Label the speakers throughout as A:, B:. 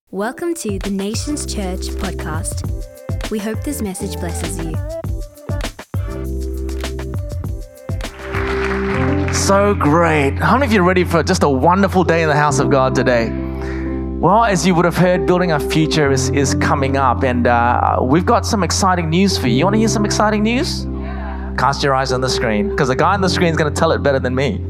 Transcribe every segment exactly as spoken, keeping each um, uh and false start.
A: Welcome to the Nations Church podcast. We hope this message blesses you.
B: So great. How many of you are ready for just a wonderful day in the house of God today? Well, as you would have heard, Building Our Future is, is coming up, and uh, we've got some exciting news for you. You want to hear some exciting news? Cast your eyes on the screen, because the guy on the screen is going to tell it better than me.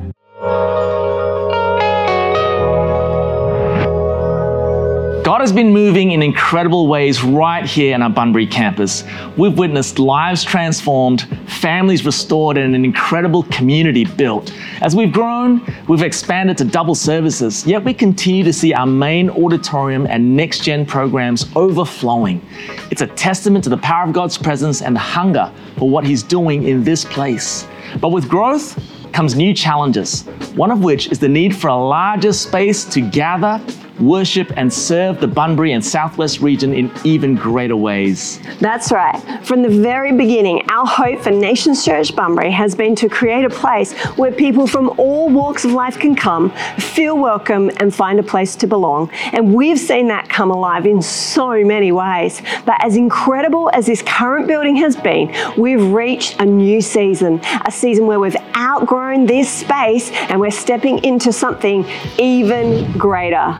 B: God has been moving in incredible ways right here in our Bunbury campus. We've witnessed lives transformed, families restored, and an incredible community built. As we've grown, we've expanded to double services, yet we continue to see our main auditorium and next-gen programs overflowing. It's a testament to the power of God's presence and the hunger for what He's doing in this place. But with growth comes new challenges, one of which is the need for a larger space to gather, worship, and serve the Bunbury and Southwest region in even greater ways.
C: That's right. From the very beginning, our hope for Nations Church Bunbury has been to create a place where people from all walks of life can come, feel welcome, and find a place to belong. And we've seen that come alive in so many ways. But as incredible as this current building has been, we've reached a new season, a season where we've outgrown this space and we're stepping into something even greater.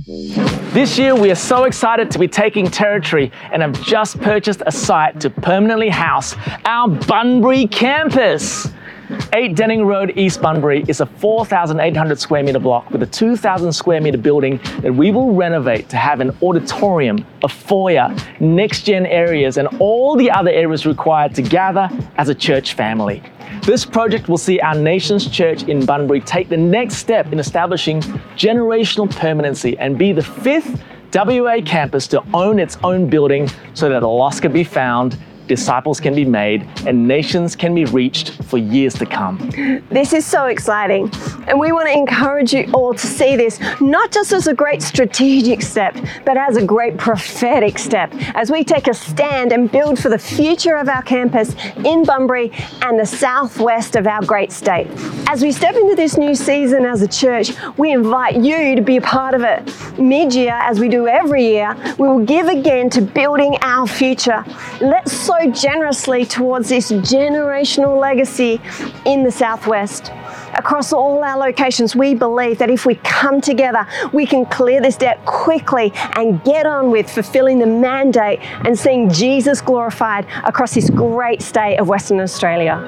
B: This year, we are so excited to be taking territory and have just purchased a site to permanently house our Bunbury campus. eight Denning Road, East Bunbury is a four thousand eight hundred square meter block with a two thousand square meter building that we will renovate to have an auditorium, a foyer, next-gen areas, and all the other areas required to gather as a church family. This project will see our Nations Church in Bunbury take the next step in establishing generational permanency and be the fifth W A campus to own its own building so that the lost can be found, disciples can be made, and nations can be reached for years to come.
C: This is so exciting, and we want to encourage you all to see this not just as a great strategic step, but as a great prophetic step as we take a stand and build for the future of our campus in Bunbury and the southwest of our great state. As we step into this new season as a church, we invite you to be a part of it. Mid-year, as we do every year, we will give again to building our future. Let's sow generously towards this generational legacy in the Southwest. Across all our locations, we believe that if we come together, we can clear this debt quickly and get on with fulfilling the mandate and seeing Jesus glorified across this great state of Western Australia.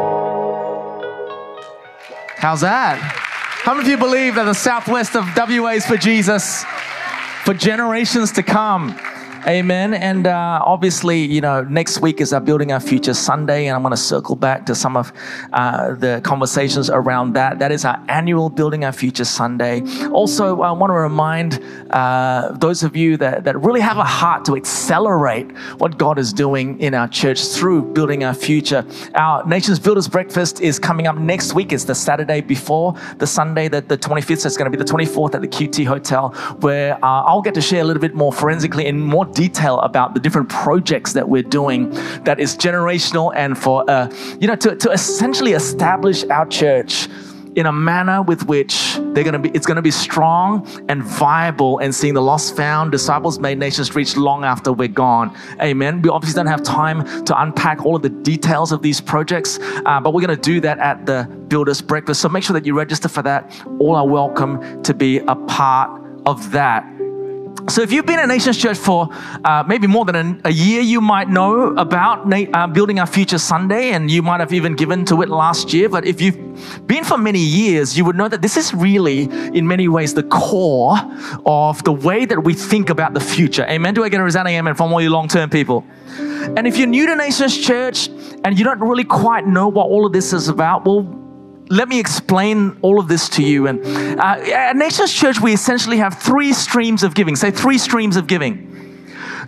B: How's that? How many of you believe that the Southwest of W A is for Jesus for generations to come? Amen. And uh, obviously, you know, next week is our Building Our Future Sunday, and I'm going to circle back to some of uh, the conversations around that. That is our annual Building Our Future Sunday. Also, I want to remind uh, those of you that, that really have a heart to accelerate what God is doing in our church through Building Our Future. Our Nations Builders Breakfast is coming up next week. It's the Saturday before the Sunday, that the twenty-fifth. So it's going to be the twenty-fourth at the Q T Hotel, where uh, I'll get to share a little bit more forensically in more detail about the different projects that we're doing that is generational and for, uh, you know, to, to essentially establish our church in a manner with which they're going to be, it's going to be strong and viable and seeing the lost found, disciples made, nations reached long after we're gone. Amen. We obviously don't have time to unpack all of the details of these projects, uh, but we're going to do that at the Builders Breakfast. So make sure that you register for that. All are welcome to be a part of that. So if you've been at Nations Church for uh, maybe more than a, a year, you might know about na- uh, Building Our Future Sunday, and you might have even given to it last year. But if you've been for many years, you would know that this is really, in many ways, the core of the way that we think about the future. Amen? Do I get a resounding amen from all you long-term people? And if you're new to Nations Church and you don't really quite know what all of this is about, well, let me explain all of this to you. And uh, at Nations Church, we essentially have three streams of giving. Say three streams of giving.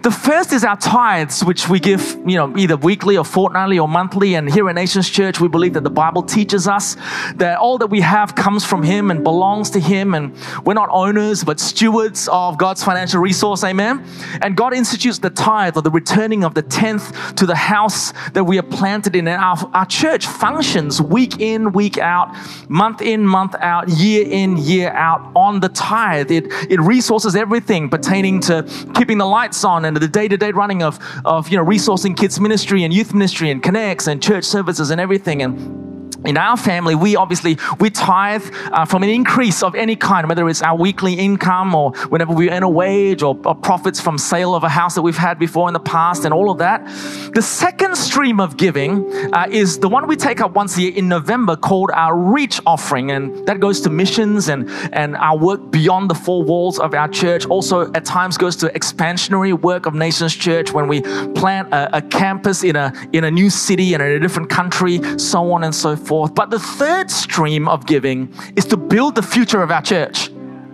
B: The first is our tithes, which we give, you know, either weekly or fortnightly or monthly. And here at Nations Church, we believe that the Bible teaches us that all that we have comes from Him and belongs to Him. And we're not owners, but stewards of God's financial resource. Amen. And God institutes the tithe, or the returning of the tenth, to the house that we are planted in. And our, our church functions week in, week out, month in, month out, year in, year out on the tithe. It, it resources everything pertaining to keeping the lights on and the day-to-day running of, of you know, resourcing kids ministry and youth ministry and connects and church services and everything. And in our family, we obviously, we tithe uh, from an increase of any kind, whether it's our weekly income or whenever we earn a wage, or, or profits from sale of a house that we've had before in the past and all of that. The second stream of giving uh, is the one we take up once a year in November, called our Reach offering. And that goes to missions and, and our work beyond the four walls of our church. Also, at times goes to expansionary work of Nations Church when we plant a, a campus in a, in a new city and in a different country, so on and so forth. But the third stream of giving is to build the future of our church.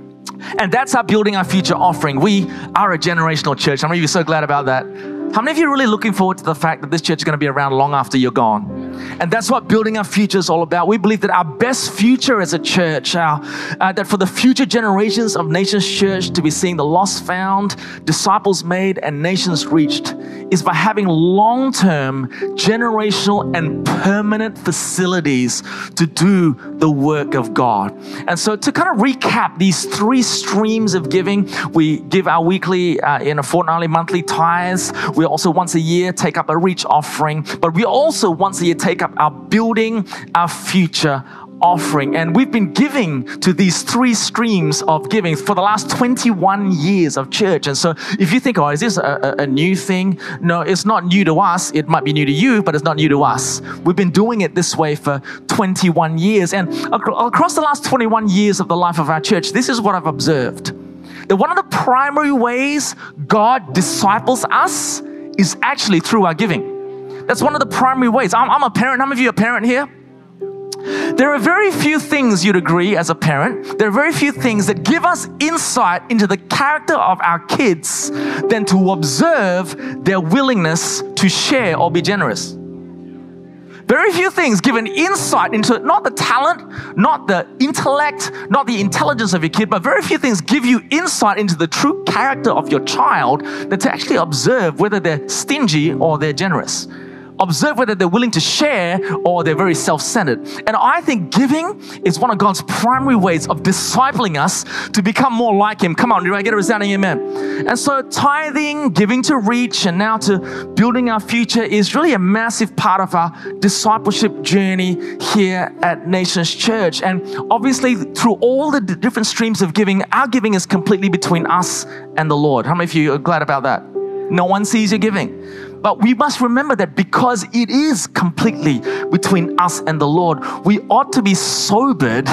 B: And that's our Building Our Future offering. We are a generational church. How many of you are so glad about that? How many of you are really looking forward to the fact that this church is going to be around long after you're gone? And that's what Building Our Future is all about. We believe that our best future as a church, our, uh, that for the future generations of Nations Church to be seeing the lost found, disciples made, and nations reached, is by having long-term, generational, and permanent facilities to do the work of God. And so to kind of recap these three streams of giving, we give our weekly, uh, in a fortnightly, monthly tithes. We also once a year take up a Reach offering, but we also once a year take up our Building Our Future offering. And we've been giving to these three streams of giving for the last twenty-one years of church. And so if you think, oh, is this a, a, a new thing? No, it's not new to us. It might be new to you, but it's not new to us. We've been doing it this way for twenty-one years. And ac- across the last twenty-one years of the life of our church, this is what I've observed. That one of the primary ways God disciples us is actually through our giving. That's one of the primary ways. I'm, I'm a parent. How many of you are a parent here? There are very few things, you'd agree as a parent, there are very few things that give us insight into the character of our kids than to observe their willingness to share or be generous. Very few things give an insight into not the talent, not the intellect, not the intelligence of your kid, but very few things give you insight into the true character of your child than to actually observe whether they're stingy or they're generous. Observe whether they're willing to share or they're very self-centered. And I think giving is one of God's primary ways of discipling us to become more like Him. Come on, do I get a resounding amen? And so tithing, giving to Reach, and now to Building Our Future is really a massive part of our discipleship journey here at Nations Church. And obviously through all the d- different streams of giving, our giving is completely between us and the Lord. How many of you are glad about that? No one sees your giving. But we must remember that because it is completely between us and the Lord, we ought to be sobered.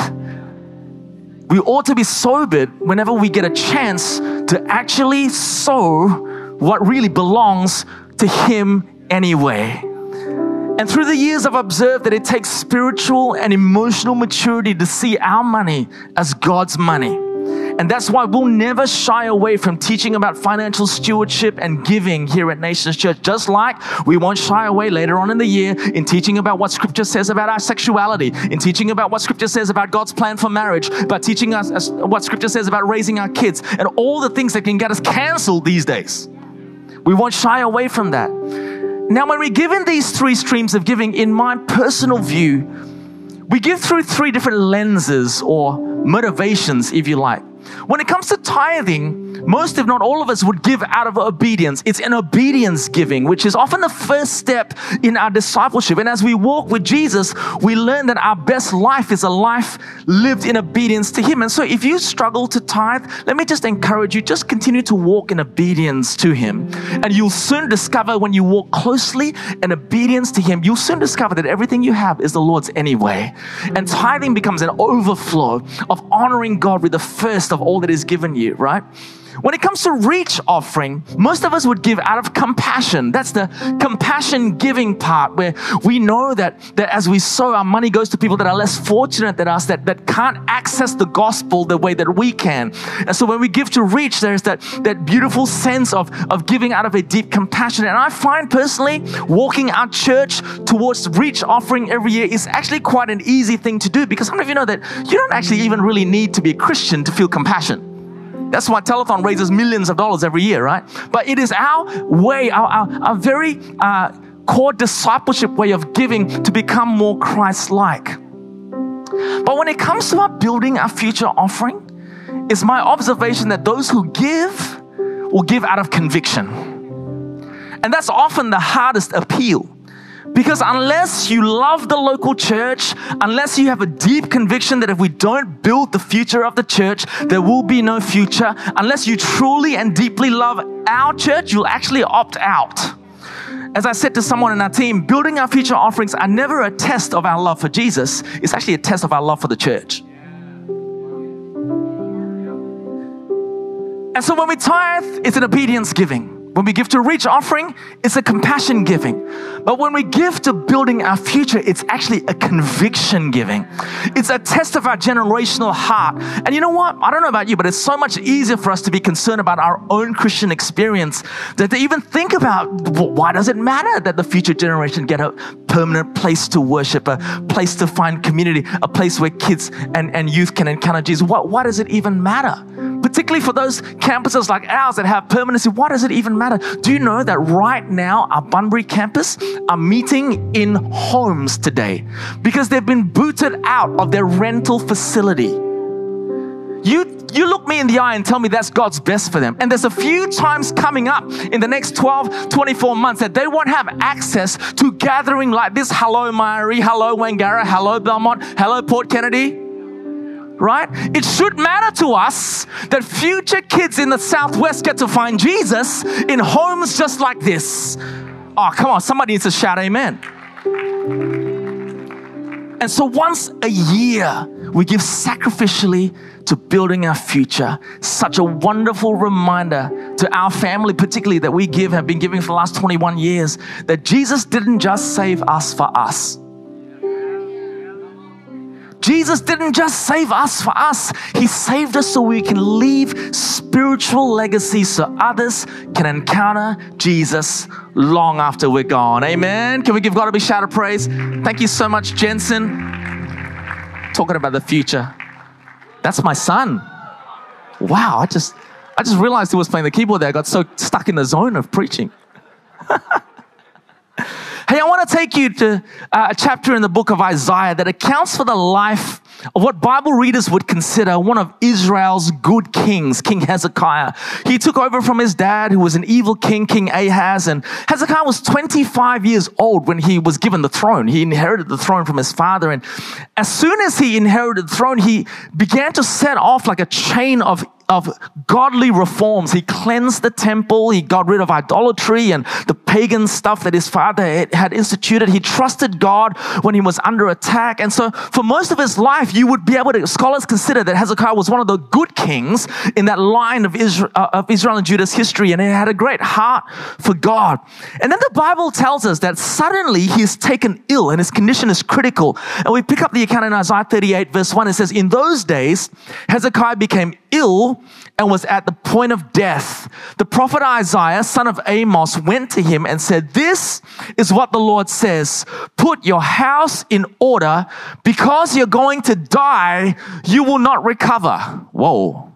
B: We ought to be sobered whenever we get a chance to actually sow what really belongs to Him anyway. And through the years, I've observed that it takes spiritual and emotional maturity to see our money as God's money. And that's why we'll never shy away from teaching about financial stewardship and giving here at Nations Church. Just like we won't shy away later on in the year in teaching about what Scripture says about our sexuality, in teaching about what Scripture says about God's plan for marriage, but teaching us what Scripture says about raising our kids, and all the things that can get us canceled these days. We won't shy away from that. Now, when we give in these three streams of giving, in my personal view, we give through three different lenses or motivations, if you like. When it comes to tithing, most if not all of us would give out of obedience. It's an obedience giving, which is often the first step in our discipleship. And as we walk with Jesus, we learn that our best life is a life lived in obedience to Him. And so if you struggle to tithe, let me just encourage you, just continue to walk in obedience to Him. And you'll soon discover, when you walk closely in obedience to Him, you'll soon discover that everything you have is the Lord's anyway. And tithing becomes an overflow of honoring God with the first of all that is given you, right? when it comes to reach offering, most of us would give out of compassion. That's the compassion giving part, where we know that, that as we sow, our money goes to people that are less fortunate than us, that, that can't access the gospel the way that we can. And so when we give to reach, there's that, that beautiful sense of, of giving out of a deep compassion. And I find personally, walking our church towards reach offering every year is actually quite an easy thing to do, because some of you know that you don't actually even really need to be a Christian to feel compassion. That's why Telethon raises millions of dollars every year, right? But it is our way, our, our, our very uh, core discipleship way of giving to become more Christ-like. But when it comes to our building our future offering, it's my observation that those who give will give out of conviction. And that's often the hardest appeal. Because unless you love the local church, unless you have a deep conviction that if we don't build the future of the church, there will be no future, unless you truly and deeply love our church, you'll actually opt out. As I said to someone in our team, building our future offerings are never a test of our love for Jesus. It's actually a test of our love for the church. And so when we tithe, it's an obedience giving. When we give to reach offering, it's a compassion giving. But when we give to building our future, it's actually a conviction giving. It's a test of our generational heart. And you know what? I don't know about you, but it's so much easier for us to be concerned about our own Christian experience than to even think about, well, why does it matter that the future generation get a permanent place to worship, a place to find community, a place where kids and, and youth can encounter Jesus? What, why does it even matter? Particularly for those campuses like ours that have permanency, why does it even matter? Do you know that right now our Bunbury campus are meeting in homes today because they've been booted out of their rental facility? You, you look me in the eye and tell me that's God's best for them. And there's a few times coming up in the next twelve, twenty-four months that they won't have access to gathering like this. Hello, Myrie. Hello, Wangara. Hello, Belmont. Hello, Port Kennedy. Right? It should matter to us that future kids in the Southwest get to find Jesus in homes just like this. Oh, come on. Somebody needs to shout amen. And so once a year, we give sacrificially to building our future. Such a wonderful reminder to our family, particularly that we give, have been giving for the last twenty-one years, that Jesus didn't just save us for us. Jesus didn't just save us for us. He saved us so we can leave spiritual legacy so others can encounter Jesus long after we're gone. Amen. Can we give God a big shout of praise? Thank you so much, Jensen. Talking about the future. That's my son. Wow, I just I just realized he was playing the keyboard there. I got so stuck in the zone of preaching. Hey, I want to take you to uh, a chapter in the book of Isaiah that accounts for the life of what Bible readers would consider one of Israel's good kings, King Hezekiah. He took over from his dad, who was an evil king, King Ahaz, and Hezekiah was twenty-five years old when he was given the throne. He inherited the throne from his father, and as soon as he inherited the throne, he began to set off like a chain of of godly reforms. He cleansed the temple. He got rid of idolatry and the pagan stuff that his father had instituted. He trusted God when he was under attack. And so for most of his life, you would be able to, scholars consider that Hezekiah was one of the good kings in that line of Israel, uh, of Israel and Judah's history. And he had a great heart for God. And then the Bible tells us that suddenly he is taken ill and his condition is critical. And we pick up the account in Isaiah thirty-eight verse one. It says, in those days, Hezekiah became ill and was at the point of death. The prophet Isaiah, son of Amos, went to him and said, this is what the Lord says, put your house in order because you're going to die, you will not recover. Whoa.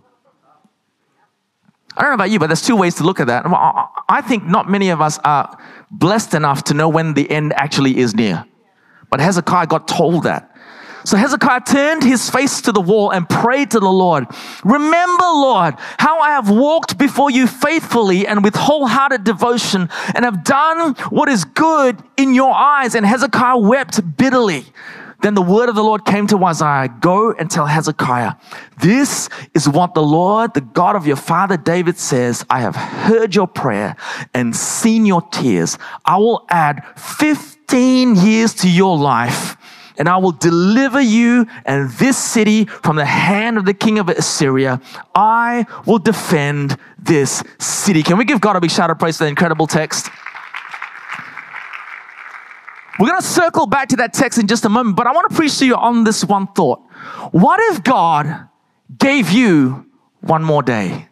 B: I don't know about you, but there's two ways to look at that. I think not many of us are blessed enough to know when the end actually is near. But Hezekiah got told that. So Hezekiah turned his face to the wall and prayed to the Lord. Remember, Lord, how I have walked before you faithfully and with wholehearted devotion and have done what is good in your eyes. And Hezekiah wept bitterly. Then the word of the Lord came to Isaiah, go and tell Hezekiah, this is what the Lord, the God of your father David says, I have heard your prayer and seen your tears. I will add fifteen years to your life and I will deliver you and this city from the hand of the king of Assyria. I will defend this city. Can we give God a big shout of praise for that incredible text? We're going to circle back to that text in just a moment, but I want to preach to you on this one thought. What if God gave you one more day?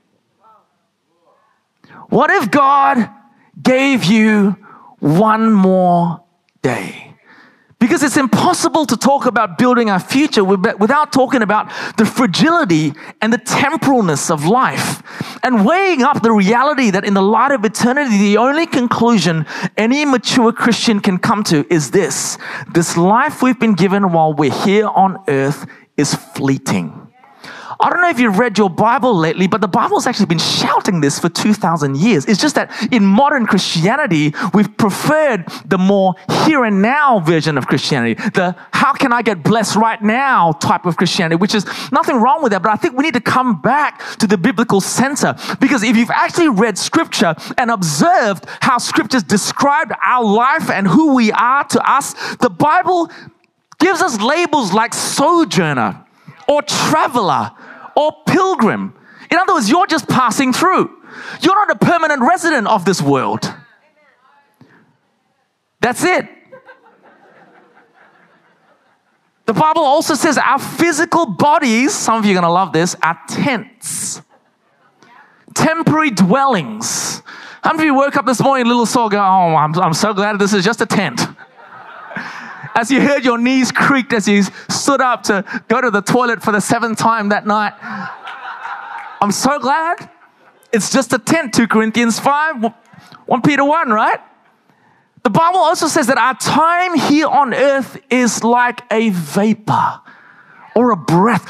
B: What if God gave you one more day? Because it's impossible to talk about building our future without talking about the fragility and the temporalness of life and weighing up the reality that in the light of eternity, the only conclusion any mature Christian can come to is this: this life we've been given while we're here on earth is fleeting. I don't know if you've read your Bible lately, but the Bible's actually been shouting this for two thousand years. It's just that in modern Christianity, we've preferred the more here and now version of Christianity, the how can I get blessed right now type of Christianity, which is nothing wrong with that, but I think we need to come back to the biblical center, because if you've actually read Scripture and observed how Scripture's described our life and who we are to us, the Bible gives us labels like sojourner or traveler or pilgrim. In other words, you're just passing through. You're not a permanent resident of this world. That's it. The Bible also says our physical bodies, some of you are going to love this, are tents. Temporary dwellings. How many of you woke up this morning, little soul, go, oh, I'm, I'm so glad this is just a tent. As you heard your knees creaked as you stood up to go to the toilet for the seventh time that night. I'm so glad it's just a tent. Second Corinthians five, First Peter one, right? The Bible also says that our time here on earth is like a vapor or a breath.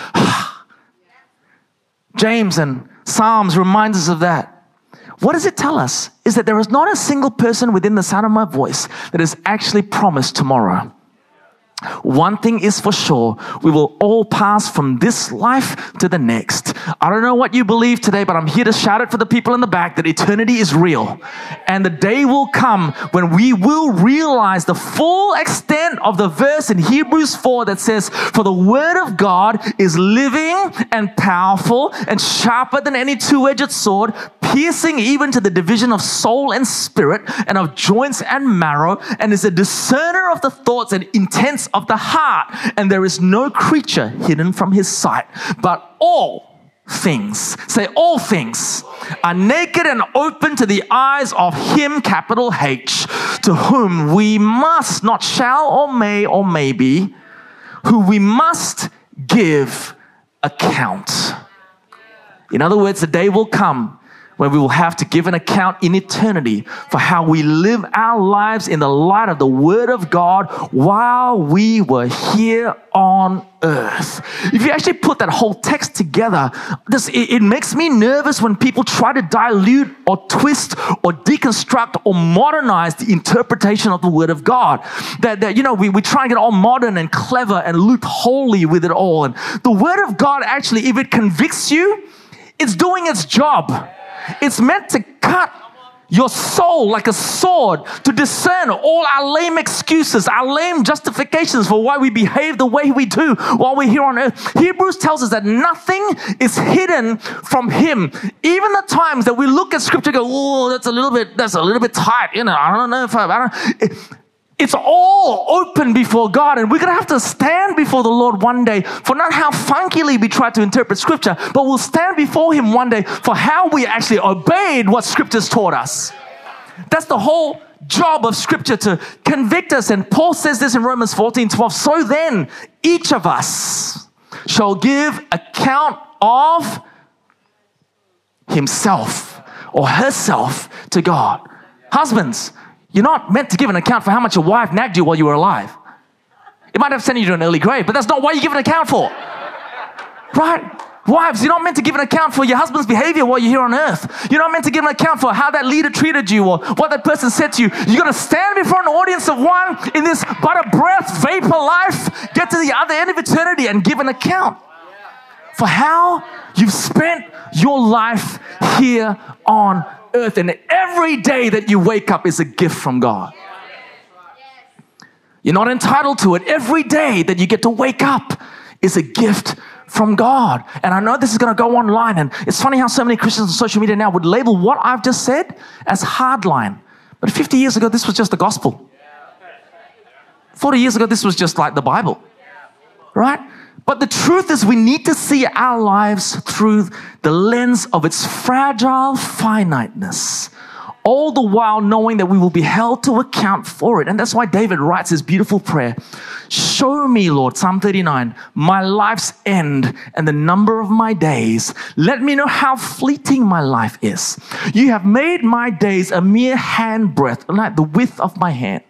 B: James and Psalms reminds us of that. What does it tell us? Is that there is not a single person within the sound of my voice that is actually promised tomorrow. One thing is for sure, we will all pass from this life to the next. I don't know what you believe today, but I'm here to shout it for the people in the back that eternity is real. And the day will come when we will realize the full extent of the verse in Hebrews four that says, for the word of God is living and powerful and sharper than any two-edged sword, piercing even to the division of soul and spirit and of joints and marrow, and is a discerner of the thoughts and intents of the heart. And there is no creature hidden from his sight, but all things, say all things, are naked and open to the eyes of him, capital H, to whom we must, not shall or may or maybe, who we must give account. In other words, the day will come where we will have to give an account in eternity for how we live our lives in the light of the Word of God while we were here on earth. If you actually put that whole text together, this, it, it makes me nervous when people try to dilute or twist or deconstruct or modernize the interpretation of the Word of God. That, that you know, we, we try and get all modern and clever and loopholey with it all. And the Word of God actually, if it convicts you, it's doing its job. It's meant to cut your soul like a sword, to discern all our lame excuses, our lame justifications for why we behave the way we do while we're here on earth. Hebrews tells us that nothing is hidden from him. Even the times that we look at Scripture and go, oh, that's a little bit, that's a little bit tight, you know, I don't know if I, I don't, it, it's all open before God, and we're going to have to stand before the Lord one day for not how funkily we try to interpret Scripture, but we'll stand before him one day for how we actually obeyed what Scripture's taught us. That's the whole job of Scripture, to convict us. And Paul says this in Romans fourteen twelve. So then, each of us shall give account of himself or herself to God. Husbands, you're not meant to give an account for how much your wife nagged you while you were alive. It might have sent you to an early grave, but that's not what you give an account for. Right? Wives, you're not meant to give an account for your husband's behavior while you're here on earth. You're not meant to give an account for how that leader treated you or what that person said to you. You're going to stand before an audience of one in this but a breath, vapor life, get to the other end of eternity and give an account for how you've spent your life here on earth. And every day that you wake up is a gift from God. You're not entitled to it. Every day that you get to wake up is a gift from God. And I know this is going to go online, and it's funny how so many Christians on social media now would label what I've just said as hardline. But fifty years ago, this was just the gospel. forty years ago, this was just like the Bible, right? But the truth is we need to see our lives through the lens of its fragile finiteness, all the while knowing that we will be held to account for it. And that's why David writes his beautiful prayer. Show me, Lord, Psalm thirty-nine, my life's end and the number of my days. Let me know how fleeting my life is. You have made my days a mere handbreadth, like the width of my hand.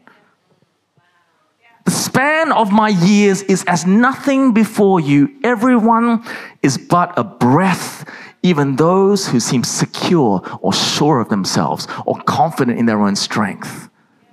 B: The span of my years is as nothing before you. Everyone is but a breath, even those who seem secure or sure of themselves or confident in their own strength.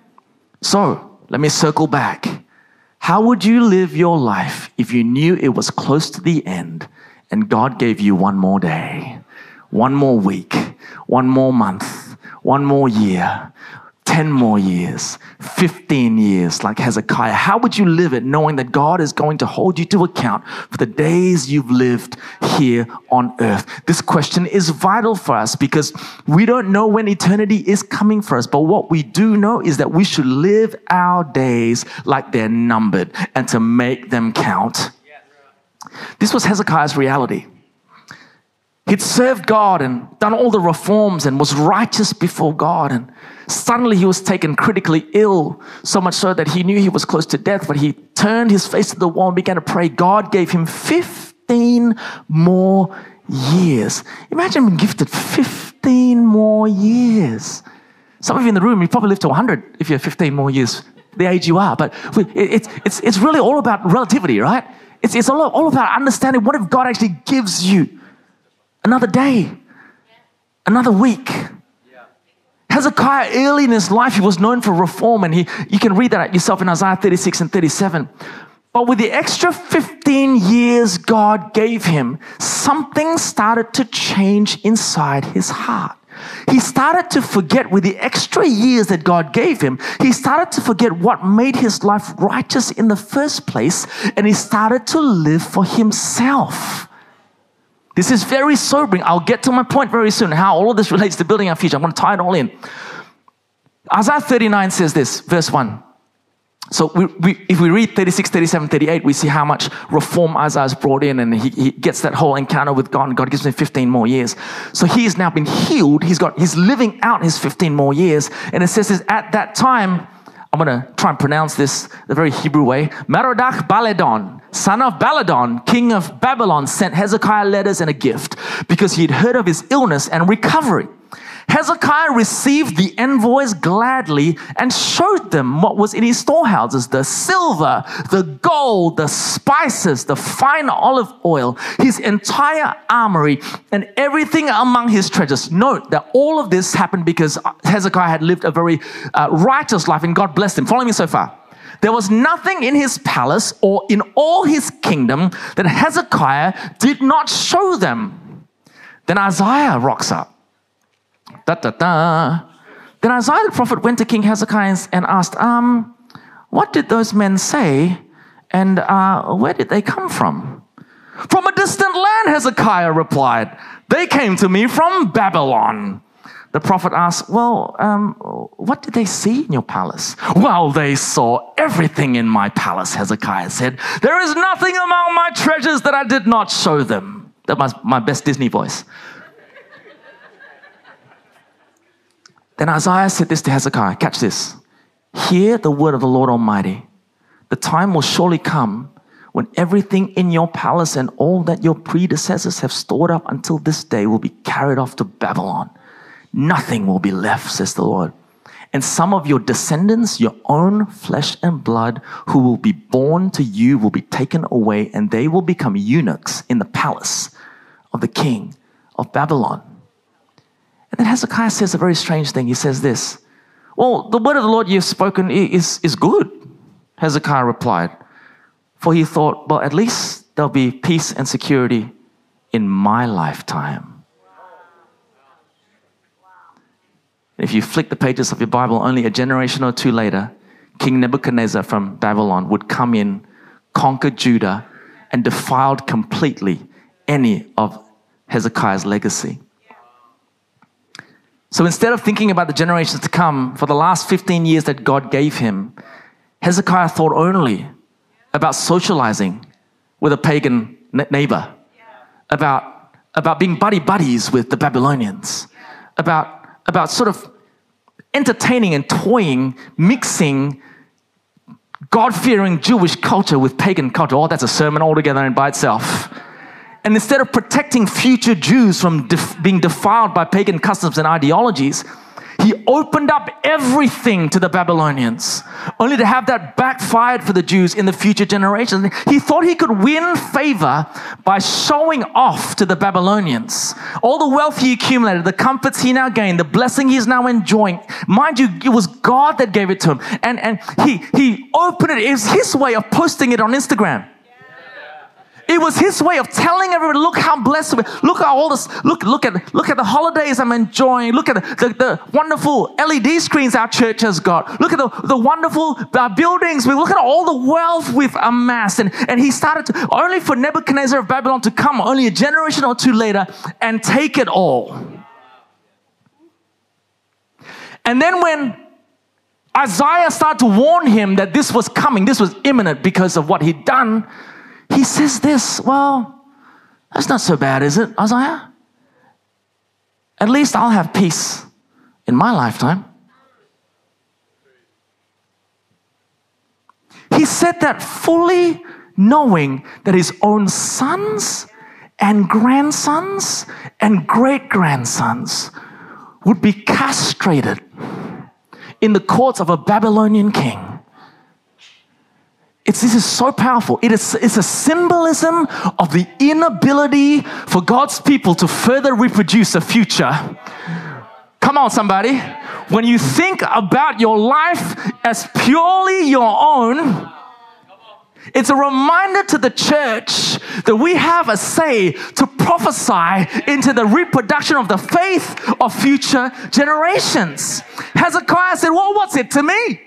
B: So, let me circle back. How would you live your life if you knew it was close to the end and God gave you one more day, one more week, one more month, one more year, ten more years, fifteen years like Hezekiah? How would you live it knowing that God is going to hold you to account for the days you've lived here on earth? This question is vital for us because we don't know when eternity is coming for us. But what we do know is that we should live our days like they're numbered and to make them count. This was Hezekiah's reality. He'd served God and done all the reforms and was righteous before God. And suddenly he was taken critically ill, so much so that he knew he was close to death, but he turned his face to the wall and began to pray. God gave him fifteen more years. Imagine being gifted fifteen more years. Some of you in the room, you probably live to one hundred if you have fifteen more years, the age you are. But it's, it's, it's really all about relativity, right? It's, it's all, all about understanding what if God actually gives you another day, another week. Hezekiah, early in his life, he was known for reform, and he you can read that yourself in Isaiah thirty-six and thirty-seven. But with the extra fifteen years God gave him, something started to change inside his heart. He started to forget, with the extra years that God gave him, he started to forget what made his life righteous in the first place, and he started to live for himself. This is very sobering. I'll get to my point very soon, how all of this relates to building our future. I'm going to tie it all in. Isaiah thirty-nine says this, verse one. So we, we, if we read thirty-six, thirty-seven, thirty-eight, we see how much reform Isaiah's brought in, and he, he gets that whole encounter with God, and God gives him fifteen more years. So he's now been healed. He's got, he's living out his fifteen more years. And it says this, at that time, I'm going to try and pronounce this the very Hebrew way. Merodach Baladon, son of Baladon, king of Babylon, sent Hezekiah letters and a gift because he had heard of his illness and recovery. Hezekiah received the envoys gladly and showed them what was in his storehouses, the silver, the gold, the spices, the fine olive oil, his entire armory, and everything among his treasures. Note that all of this happened because Hezekiah had lived a very uh, righteous life and God blessed him. Follow me so far. There was nothing in his palace or in all his kingdom that Hezekiah did not show them. Then Isaiah rocks up. Da, da, da. Then Isaiah the prophet went to King Hezekiah and asked, um, what did those men say, and uh, where did they come from? From a distant land, Hezekiah replied. They came to me from Babylon. The prophet asked, well, um, what did they see in your palace? Well, they saw everything in my palace, Hezekiah said. There is nothing among my treasures that I did not show them. That was my best Disney voice. Then Isaiah said this to Hezekiah. Catch this. Hear the word of the Lord Almighty. The time will surely come when everything in your palace and all that your predecessors have stored up until this day will be carried off to Babylon. Nothing will be left, says the Lord. And some of your descendants, your own flesh and blood, who will be born to you, will be taken away, and they will become eunuchs in the palace of the king of Babylon. And then Hezekiah says a very strange thing. He says this, well, the word of the Lord you've spoken is, is good, Hezekiah replied. For he thought, well, at least there'll be peace and security in my lifetime. If you flick the pages of your Bible, only a generation or two later, King Nebuchadnezzar from Babylon would come in, conquer Judah, and defiled completely any of Hezekiah's legacy. So instead of thinking about the generations to come, for the last fifteen years that God gave him, Hezekiah thought only about socializing with a pagan neighbor, about, about being buddy-buddies with the Babylonians, about, about sort of entertaining and toying, mixing God-fearing Jewish culture with pagan culture. Oh, that's a sermon altogether in by itself. And instead of protecting future Jews from def- being defiled by pagan customs and ideologies, he opened up everything to the Babylonians, only to have that backfired for the Jews in the future generations. He thought he could win favor by showing off to the Babylonians all the wealth he accumulated, the comforts he now gained, the blessing he's now enjoying. Mind you, it was God that gave it to him. And, and he, he opened it. It was his way of posting it on Instagram. It was his way of telling everybody, look how blessed we are. Look at all this. Look, look at, look at the holidays I'm enjoying. Look at the, the, the wonderful L E D screens our church has got. Look at the, the wonderful uh, buildings. We look at all the wealth we've amassed. And, and he started to, only for Nebuchadnezzar of Babylon to come only a generation or two later and take it all. And then when Isaiah started to warn him that this was coming, this was imminent because of what he'd done, he says this, well, that's not so bad, is it, Isaiah? At least I'll have peace in my lifetime. He said that fully knowing that his own sons and grandsons and great-grandsons would be castrated in the courts of a Babylonian king. It's, this is so powerful. It is, it's a symbolism of the inability for God's people to further reproduce a future. Come on, somebody. When you think about your life as purely your own, it's a reminder to the church that we have a say to prophesy into the reproduction of the faith of future generations. Hezekiah said, well, what's it to me?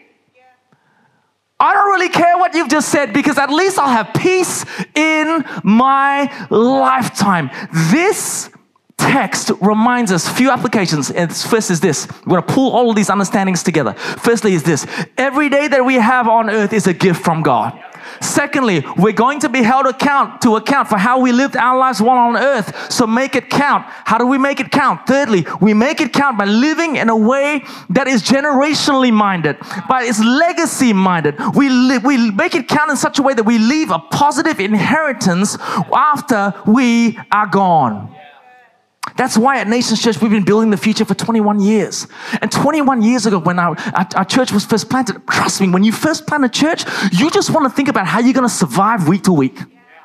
B: I don't really care what you've just said because at least I'll have peace in my lifetime. This text reminds us a few applications. And first is this. We're going to pull all of these understandings together. Firstly is this. Every day that we have on earth is a gift from God. Secondly, we're going to be held account to account for how we lived our lives while on earth. So make it count. How do we make it count? Thirdly, we make it count by living in a way that is generationally minded, by its legacy minded. We li- we make it count in such a way that we leave a positive inheritance after we are gone. That's why at Nations Church, we've been building the future for twenty-one years. And twenty-one years ago, when our, our, our church was first planted, trust me, when you first plant a church, you just want to think about how you're going to survive week to week.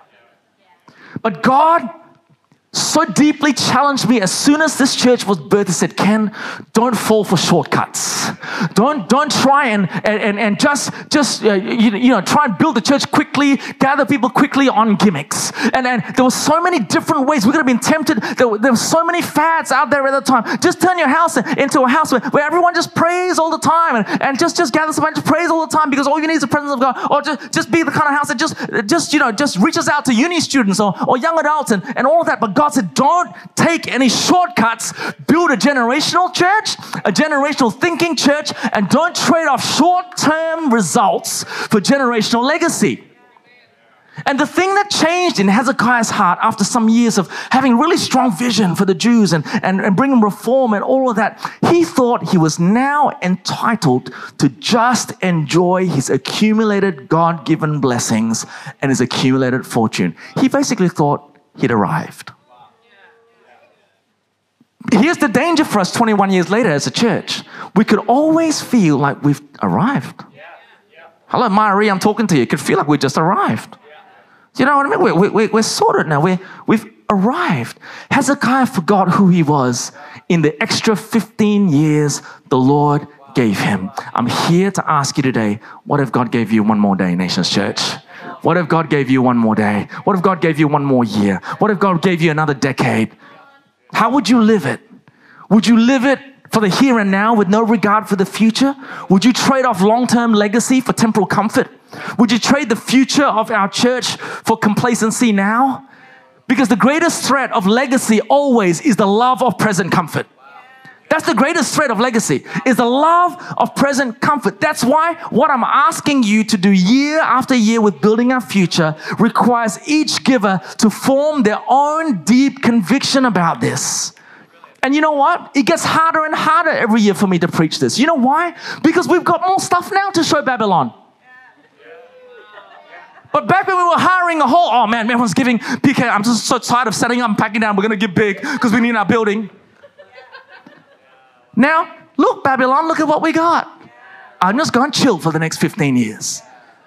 B: But God so deeply challenged me as soon as this church was birthed. He said, Ken, don't fall for shortcuts. Don't don't try and and, and just just uh, you, you know try and build the church quickly, gather people quickly on gimmicks. And and there were so many different ways. We could have been tempted. There were, there were so many fads out there at the time. Just turn your house into a house where, where everyone just prays all the time and, and just just gather somebody just prays all the time because all you need is the presence of God. Or just just be the kind of house that just just you know just reaches out to uni students or, or young adults and, and all of that. But God said, don't take any shortcuts. Build a generational church, a generational thinking church, and don't trade off short-term results for generational legacy. And the thing that changed in Hezekiah's heart after some years of having really strong vision for the Jews and, and, and bringing reform and all of that, he thought he was now entitled to just enjoy his accumulated God-given blessings and his accumulated fortune. He basically thought he'd arrived. Here's the danger for us twenty-one years later as a church. We could always feel like we've arrived. Yeah, yeah. Hello, Marie, I'm talking to you. It could feel like we just arrived. Yeah. You know what I mean? We're, we're, we're sorted now. We're, we've arrived. Hezekiah forgot who he was in the extra fifteen years the Lord gave him. I'm here to ask you today, what if God gave you one more day, Nations Church? What if God gave you one more day? What if God gave you one more year? What if God gave you another decade? How would you live it? Would you live it for the here and now with no regard for the future? Would you trade off long-term legacy for temporal comfort? Would you trade the future of our church for complacency now? Because the greatest threat of legacy always is the love of present comfort. That's the greatest threat of legacy, is the love of present comfort. That's why what I'm asking you to do year after year with Building Our Future requires each giver to form their own deep conviction about this. And you know what? It gets harder and harder every year for me to preach this. You know why? Because we've got more stuff now to show Babylon. But back when we were hiring a whole, oh man, everyone's giving, P K, I'm just so tired of setting up and packing down. We're going to give big because we need our building. Now, look, Babylon, look at what we got. I'm just going to chill for the next fifteen years.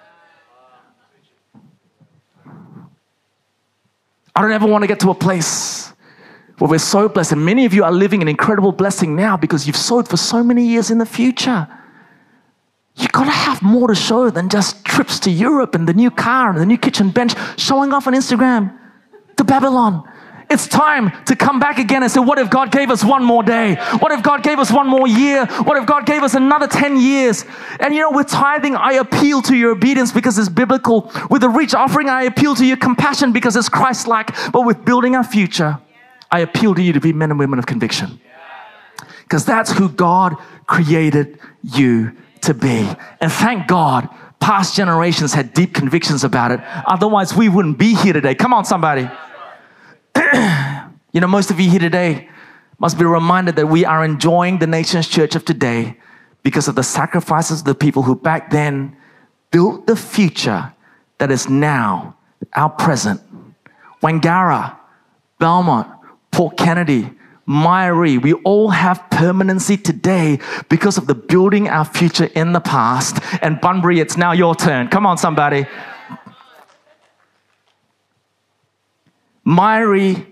B: I don't ever want to get to a place where we're so blessed. And many of you are living an incredible blessing now because you've sowed for so many years in the future. You've got to have more to show than just trips to Europe and the new car and the new kitchen bench showing off on Instagram to Babylon. It's time to come back again and say, what if God gave us one more day? What if God gave us one more year? What if God gave us another ten years? And you know, with tithing, I appeal to your obedience because it's biblical. With the rich offering, I appeal to your compassion because it's Christ-like. But with Building Our Future, I appeal to you to be men and women of conviction. Because that's who God created you to be. And thank God, past generations had deep convictions about it. Otherwise, we wouldn't be here today. Come on, somebody. You know, most of you here today must be reminded that we are enjoying the nation's church of today because of the sacrifices of the people who back then built the future that is now our present. Wangara, Belmont, Port Kennedy, Myrie, we all have permanency today because of the Building Our Future in the past. And Bunbury, it's now your turn. Come on, somebody. Myrie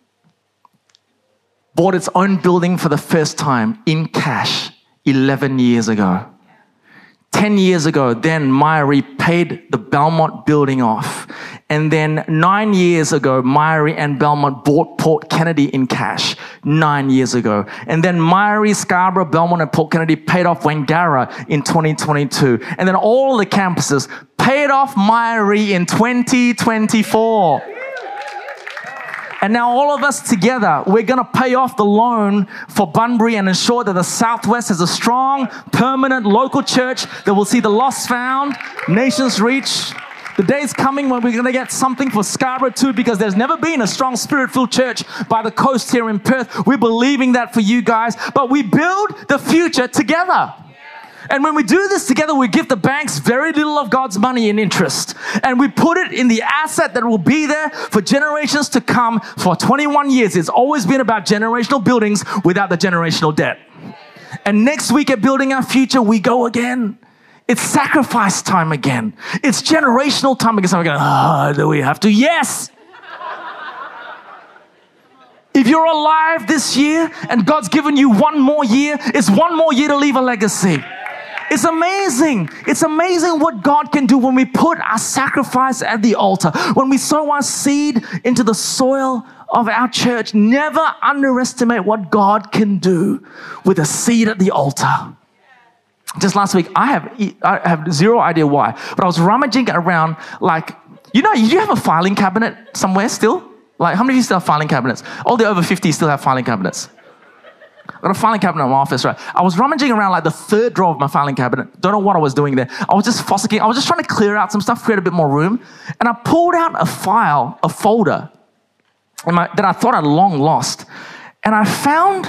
B: bought its own building for the first time in cash eleven years ago. ten years ago, then Myrie paid the Belmont building off. And then nine years ago, Myrie and Belmont bought Port Kennedy in cash nine years ago. And then Myrie, Scarborough, Belmont, and Port Kennedy paid off Wangara in twenty twenty-two. And then all the campuses paid off Myrie in twenty twenty-four. And now all of us together, we're going to pay off the loan for Bunbury and ensure that the Southwest has a strong, permanent local church that will see the lost found, nations reach. The day's coming when we're going to get something for Scarborough too, because there's never been a strong spirit-filled church by the coast here in Perth. We're believing that for you guys, but we build the future together. And when we do this together, we give the banks very little of God's money in interest. And we put it in the asset that will be there for generations to come. For twenty-one years, it's always been about generational buildings without the generational debt. And next week at Building Our Future, we go again. It's sacrifice time again. It's generational time again. So we're going, oh, do we have to? Yes. If you're alive this year and God's given you one more year, it's one more year to leave a legacy. It's amazing. It's amazing what God can do when we put our sacrifice at the altar, when we sow our seed into the soil of our church. Never underestimate what God can do with a seed at the altar. Just last week, I have I have zero idea why, but I was rummaging around like, you know, you have a filing cabinet somewhere still? Like, how many of you still have filing cabinets? All the over fifty still have filing cabinets. I've got a filing cabinet in my office, right? I was rummaging around like the third drawer of my filing cabinet. Don't know what I was doing there. I was just fossicking. I was just trying to clear out some stuff, create a bit more room. And I pulled out a file, a folder in my, that I thought I'd long lost. And I found,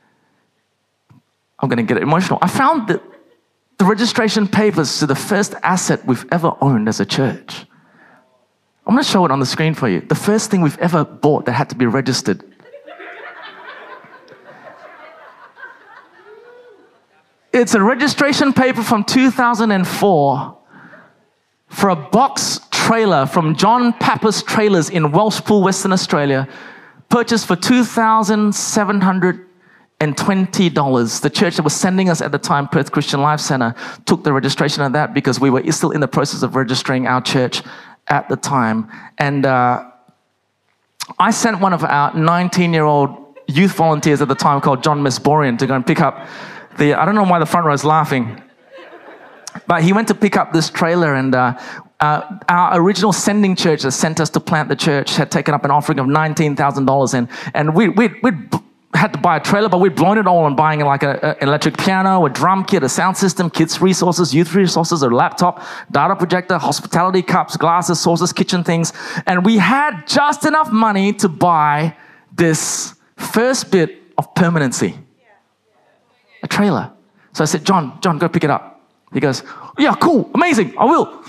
B: I'm going to get emotional. I found the, the registration papers to the first asset we've ever owned as a church. I'm going to show it on the screen for you. The first thing we've ever bought that had to be registered. It's a registration paper from two thousand four for a box trailer from John Pappas Trailers in Welshpool, Western Australia, purchased for two thousand seven hundred twenty dollars. The church that was sending us at the time, Perth Christian Life Centre, took the registration of that because we were still in the process of registering our church at the time. And uh, I sent one of our nineteen-year-old youth volunteers at the time called John Mesborian to go and pick up the, I don't know why the front row is laughing, but he went to pick up this trailer, and uh, uh, our original sending church that sent us to plant the church had taken up an offering of nineteen thousand dollars, and, and we, we, we'd had to buy a trailer, but we'd blown it all on buying like a, a, an electric piano, a drum kit, a sound system, kids resources, youth resources, a laptop, data projector, hospitality cups, glasses, saucers, kitchen things. And we had just enough money to buy this first bit of permanency, a trailer. So I said, John, John, go pick it up. He goes, yeah, cool, amazing, I will.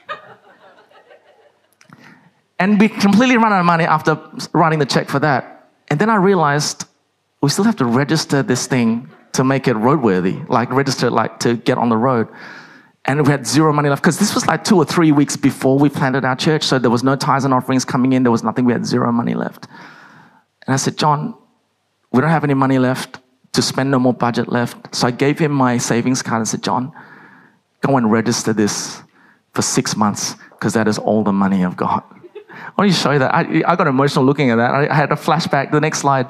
B: And we completely ran out of money after writing the check for that. And then I realized we still have to register this thing to make it roadworthy, like register it like to get on the road. And we had zero money left because this was like two or three weeks before we planted our church. So there was no tithes and offerings coming in. There was nothing. We had zero money left. And I said, John, we don't have any money left to spend, no more budget left. So I gave him my savings card and said, John, go and register this for six months because that is all the money I've got. I want to show you that. I, I got emotional looking at that. I, I had a flashback. The next slide.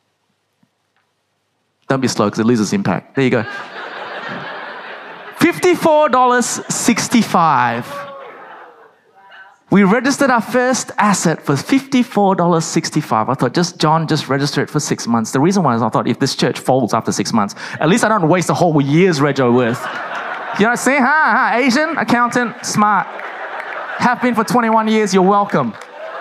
B: Don't be slow because it loses impact. There you go. fifty-four dollars and sixty-five cents. We registered our first asset for fifty-four dollars and sixty-five cents. I thought, just John, just register it for six months. The reason why is I thought if this church folds after six months, at least I don't waste a whole year's rego worth. You know what I'm saying? Huh? huh? Asian, accountant, smart. Have been for twenty-one years, you're welcome.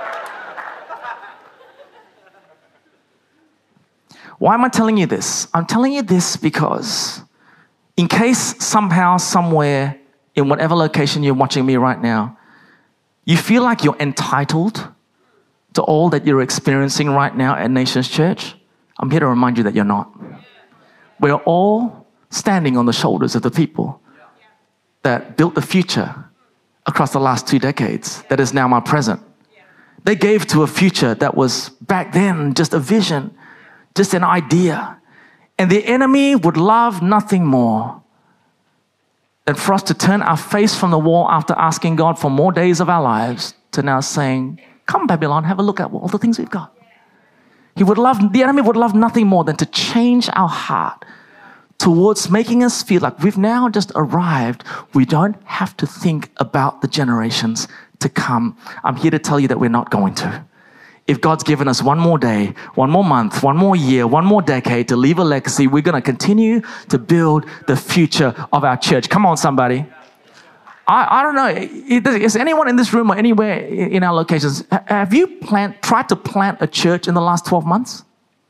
B: Why am I telling you this? I'm telling you this because in case somehow, somewhere, in whatever location you're watching me right now, you feel like you're entitled to all that you're experiencing right now at Nations Church, I'm here to remind you that you're not. We're all standing on the shoulders of the people that built the future across the last two decades that is now my present. They gave to a future that was back then just a vision, just an idea. And the enemy would love nothing more than for us to turn our face from the wall after asking God for more days of our lives to now saying, come Babylon, have a look at all the things we've got. He would love, the enemy would love nothing more than to change our heart towards making us feel like we've now just arrived. We don't have to think about the generations to come. I'm here to tell you that we're not going to. If God's given us one more day, one more month, one more year, one more decade to leave a legacy, we're going to continue to build the future of our church. Come on, somebody. I, I don't know. Is anyone in this room or anywhere in our locations, have you plant, tried to plant a church in the last twelve months?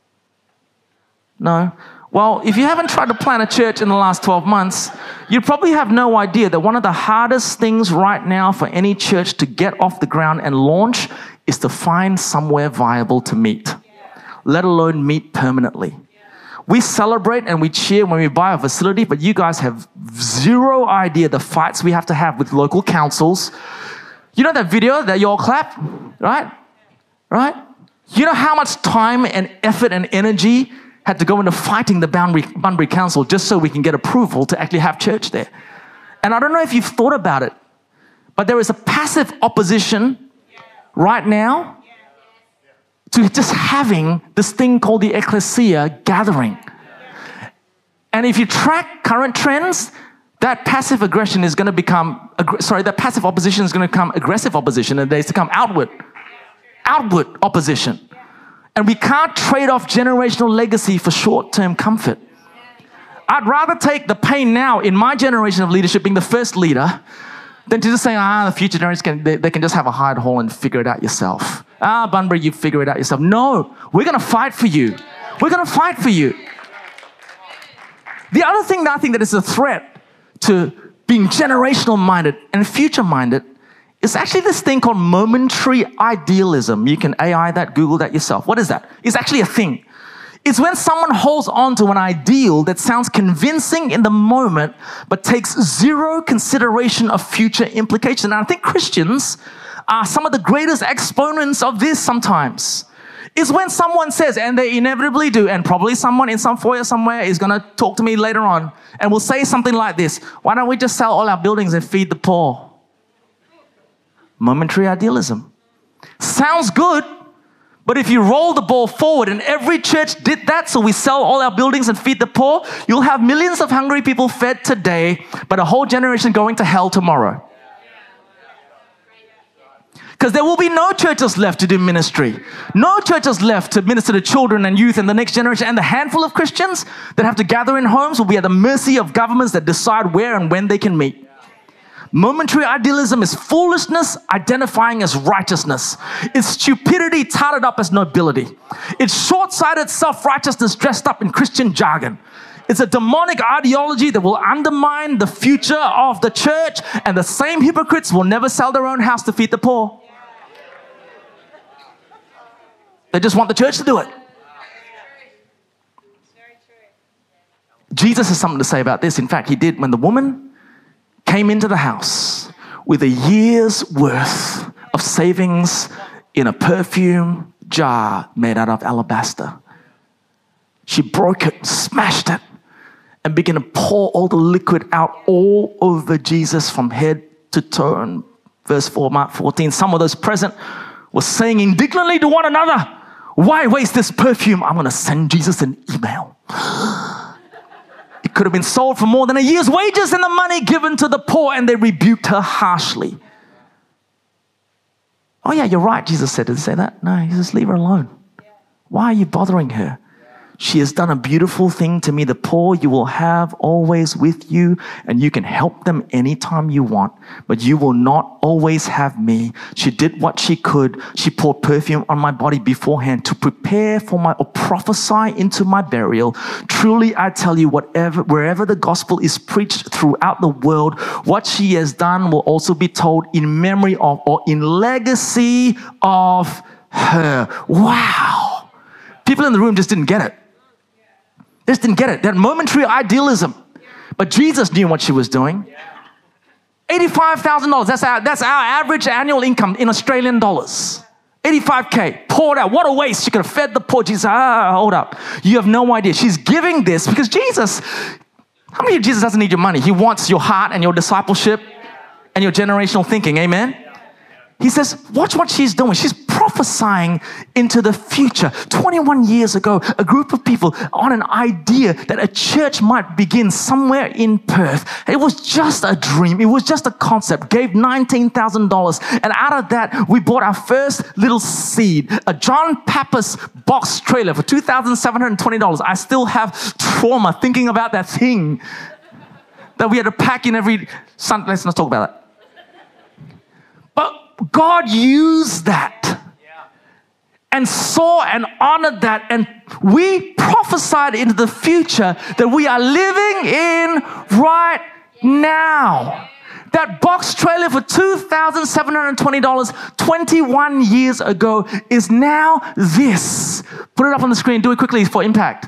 B: No? Well, if you haven't tried to plant a church in the last twelve months, you probably have no idea that one of the hardest things right now for any church to get off the ground and launch is to find somewhere viable to meet, let alone meet permanently. We celebrate and we cheer when we buy a facility, but you guys have zero idea the fights we have to have with local councils. You know that video that you all clap, right? Right? You know how much time and effort and energy had to go into fighting the Bunbury, Bunbury Council just so we can get approval to actually have church there. And I don't know if you've thought about it, but there is a passive opposition right now to just having this thing called the ecclesia gathering. And if you track current trends, that passive aggression is going to become, sorry, that passive opposition is going to become aggressive opposition in the days to come, outward, outward opposition. And we can't trade off generational legacy for short-term comfort. I'd rather take the pain now in my generation of leadership, being the first leader, than to just say, ah, the future generations, can, they, they can just have a hide hole and figure it out yourself. Ah, Bunbury, you figure it out yourself. No, we're going to fight for you. We're going to fight for you. The other thing that I think that is a threat to being generational-minded and future-minded is actually this thing called momentary idealism. You can A I that, Google that yourself. What is that? It's actually a thing. It's when someone holds on to an ideal that sounds convincing in the moment, but takes zero consideration of future implications. And I think Christians are some of the greatest exponents of this sometimes. Is when someone says, and they inevitably do, and probably someone in some foyer somewhere is going to talk to me later on, and will say something like this: why don't we just sell all our buildings and feed the poor? Momentary idealism. Sounds good, But if you roll the ball forward and every church did that, so we sell all our buildings and feed the poor, you'll have millions of hungry people fed today, but a whole generation going to hell tomorrow. Because there will be no churches left to do ministry. No churches left to minister to children and youth and the next generation. And the handful of Christians that have to gather in homes will be at the mercy of governments that decide where and when they can meet. Momentary idealism is foolishness identifying as righteousness. It's stupidity touted up as nobility. It's short-sighted self-righteousness dressed up in Christian jargon. It's a demonic ideology that will undermine the future of the church, and the same hypocrites will never sell their own house to feed the poor. They just want the church to do it. Jesus has something to say about this. In fact, he did when the woman came into the house with a year's worth of savings in a perfume jar made out of alabaster. She broke it, smashed it, and began to pour all the liquid out all over Jesus from head to toe. And verse four, Mark fourteen, some of those present were saying indignantly to one another, "Why waste this perfume? I'm going to send Jesus an email." It could have been sold for more than a year's wages and the money given to the poor, and they rebuked her harshly. Oh yeah, you're right, Jesus said. Did he say that? No, he says, leave her alone. Why are you bothering her? She has done a beautiful thing to me. The poor you will have always with you, and you can help them anytime you want, but you will not always have me. She did what she could. She poured perfume on my body beforehand to prepare for my, or prophesy into my burial. Truly, I tell you, whatever, wherever the gospel is preached throughout the world, what she has done will also be told in memory of, or in legacy of her. Wow. People in the room just didn't get it. They just didn't get it. That momentary idealism. But Jesus knew what she was doing. eighty-five thousand dollars. That's our, that's our average annual income in Australian dollars. eighty-five K. Poured out. What a waste. She could have fed the poor. Jesus, ah, hold up. You have no idea. She's giving this because Jesus, how many of you, Jesus doesn't need your money? He wants your heart and your discipleship and your generational thinking. Amen? He says, watch what she's doing. She's prophesying into the future. twenty-one years ago, a group of people on an idea that a church might begin somewhere in Perth. It was just a dream. It was just a concept. Gave nineteen thousand dollars. And out of that, we bought our first little seed, a John Pappas box trailer for two thousand seven hundred twenty dollars. I still have trauma thinking about that thing that we had to pack in every Sunday. Let's not talk about that. But God used that and saw and honored that, and we prophesied into the future that we are living in right now. That box trailer for two thousand seven hundred twenty dollars twenty-one years ago is now this. Put it up on the screen. Do it quickly for impact.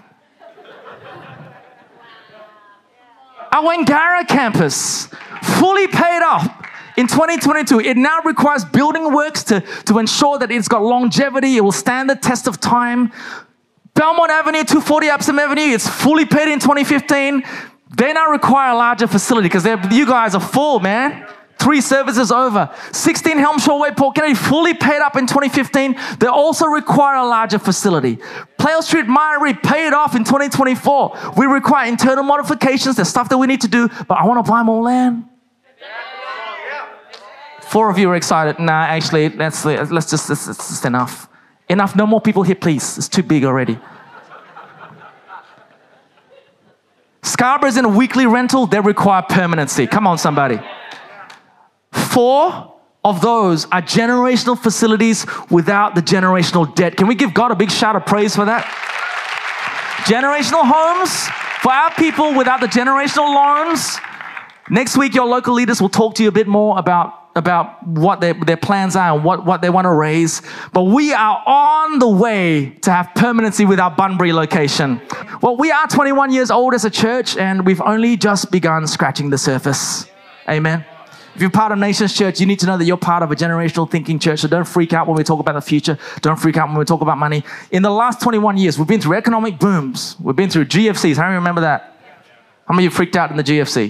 B: Our Wangara campus, fully paid off. In twenty twenty-two, it now requires building works to, to ensure that it's got longevity. It will stand the test of time. Belmont Avenue, two forty Epsom Avenue, it's fully paid in twenty fifteen. They now require a larger facility because you guys are full, man. Three services over. sixteen Helmshore Way, Port Kennedy, fully paid up in twenty fifteen. They also require a larger facility. Playle Street, Myerie, paid off in twenty twenty-four. We require internal modifications. There's stuff that we need to do, but I want to buy more land. Four of you are excited. Nah, actually, let's, let's just, it's just enough. Enough, no more people here, please. It's too big already. Scarborough's in a weekly rental. They require permanency. Come on, somebody. Four of those are generational facilities without the generational debt. Can we give God a big shout of praise for that? Generational homes for our people without the generational loans. Next week, your local leaders will talk to you a bit more about about what their, their plans are and what, what they want to raise. But we are on the way to have permanency with our Bunbury location. Well, we are twenty-one years old as a church, and we've only just begun scratching the surface. Amen. If you're part of Nations Church, you need to know that you're part of a generational thinking church. So don't freak out when we talk about the future. Don't freak out when we talk about money. In the last twenty-one years, we've been through economic booms. We've been through G F Cs. How do you remember that? How many of you freaked out in the G F C?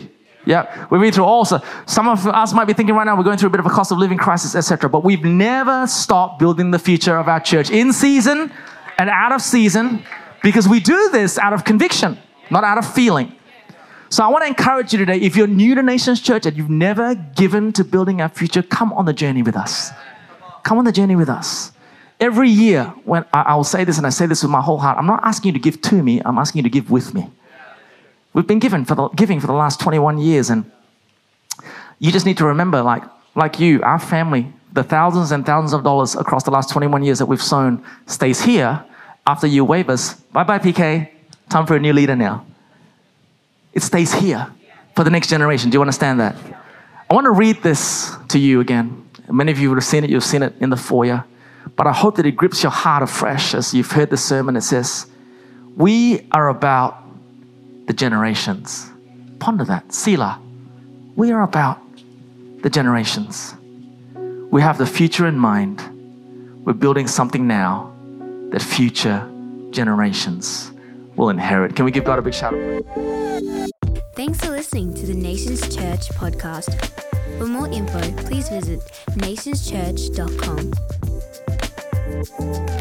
B: Yeah, we've been through all. So some of us might be thinking right now we're going through a bit of a cost of living crisis, et cetera. But we've never stopped building the future of our church in season and out of season, because we do this out of conviction, not out of feeling. So I want to encourage you today, if you're new to Nations Church and you've never given to building our future, come on the journey with us. Come on the journey with us. Every year, when I, I will say this, and I say this with my whole heart, I'm not asking you to give to me, I'm asking you to give with me. We've been given for the, giving for the last twenty-one years, and you just need to remember, like, like you, our family, the thousands and thousands of dollars across the last twenty-one years that we've sown stays here after you wave us. Bye-bye, P K. Time for a new leader now. It stays here for the next generation. Do you understand that? I want to read this to you again. Many of you would have seen it. You've seen it in the foyer. But I hope that it grips your heart afresh as you've heard the sermon. It says, we are about the generations. Ponder that. Selah. We are about the generations. We have the future in mind. We're building something now that future generations will inherit. Can we give God a big shout out?
A: Thanks for listening to the Nations Church podcast. For more info, please visit nations church dot com.